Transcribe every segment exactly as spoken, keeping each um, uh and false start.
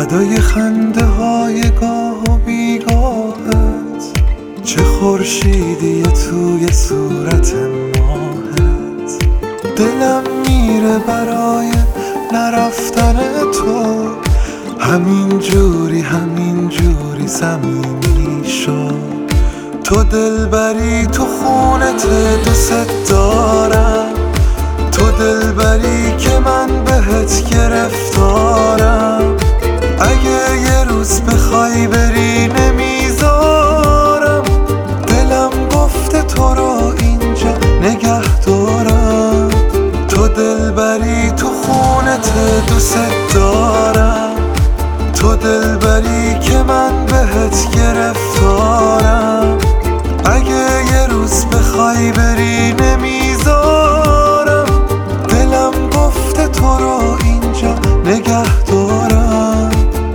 صدای خنده های گاه و بیگاهت، چه خورشیدی توی صورت ماهت. دلم میره برای نرفتن تو، همین جوری همین جوری صمیمی شد. تو دلبری تو خونت دوست دارم، تو دلبری که من بهت گرفتارم. اگه یه روز بخوای بری نمیذارم، دلم گفته تو رو اینجا نگه دارم. تو دلبری تو خونت دوست دارم، تو دلبری که من بهت گرفتارم. اگه یه روز بخوای بری نمیذارم، دلم گفته تو رو اینجا نگه دارم.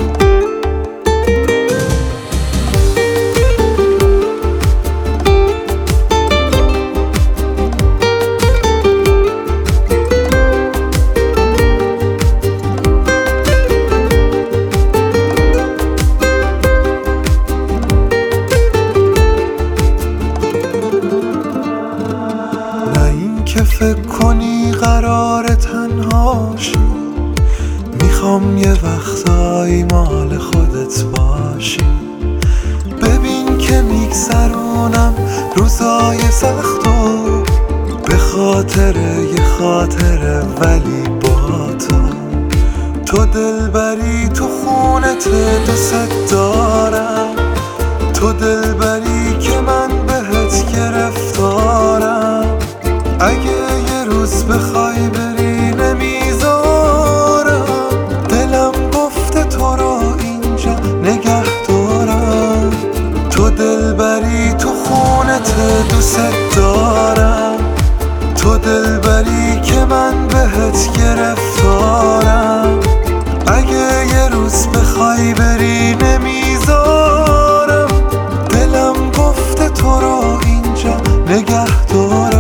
که فکر کنی قرار تنهاشی، میخوام یه وقتایی مال خودت باشی. ببین که میگذرونم روزای سختو، به خاطر یه خاطره ولی با تو. تو دلبری تو خونت دوست دارم، تو دلبری که من بهت گرفتارم. اگه یه روز بخوای بری نمیذارم، دلم گفته تو رو اینجا نگه دارم. تو دلبری تو خونت دوست دارم، تو دلبری که من بهت گرفتارم. اگه یه روز بخوای بری نمیذارم، دلم گفته تو رو اینجا نگه دارم.